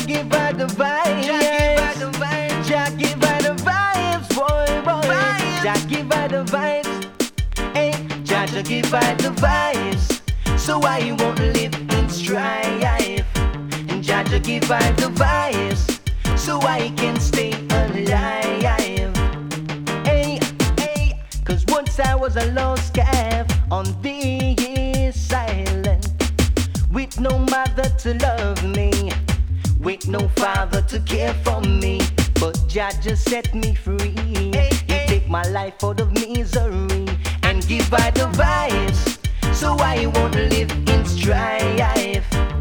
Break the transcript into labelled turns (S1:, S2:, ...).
S1: give her the vibes. Jah give her the vibes, boy. Jah give her the vibes. Hey, Jah give her the vibes. So I won't live in strife. And Jah give her the vibes. So I can stay alive. Hey, cause once I was a lost calf on this island, with no mother to love me, with no father to care for me. But Jah just set me free. He take my life out of misery and give her the vibes. So I won't live in strife.